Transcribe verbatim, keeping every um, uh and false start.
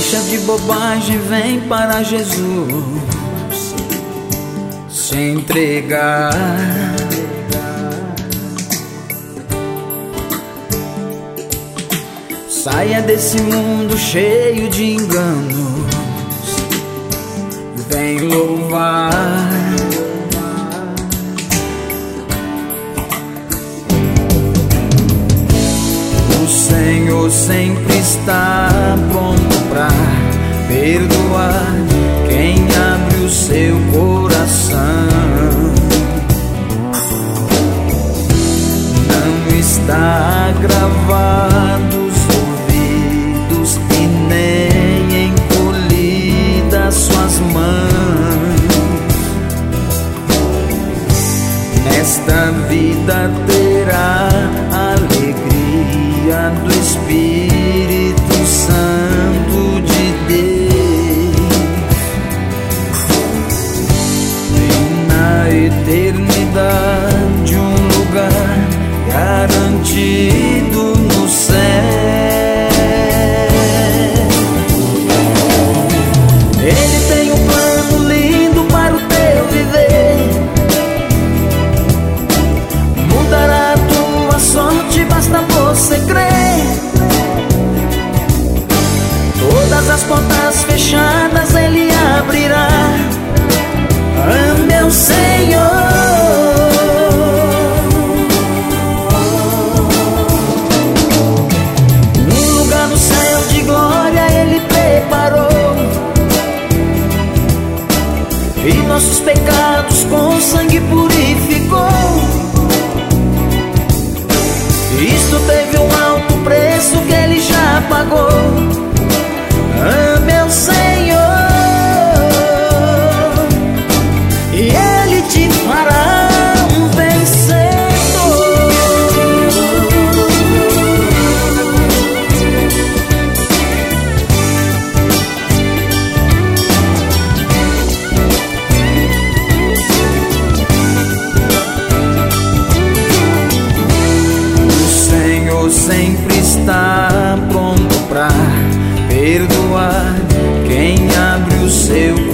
Deixa de bobagem, vem para Jesus se entregar. Saia desse mundo cheio de enganos, vem louvar. O Senhor sempre está pronto pra perdoar quem abre o seu coração. Não está gravado os ouvidos e nem encolhidas suas mãos. Nesta vida terá alegria do Espírito Santo de Deus, e na eternidade um lugar garantido no céu. Ele tem um plano lindo para o teu viver, mudará a tua sorte, basta você crer. Todas as portas fechadas Ele abrirá. Ame ao Senhor. Um lugar no céu de glória Ele preparou, e nossos pecados com sangue purificou. Isto teve um alto preço que Ele já pagou. Ame ao Senhor e Ele te fará um vencedor. O Senhor sempre está pronto pra perdoar quem abre o seu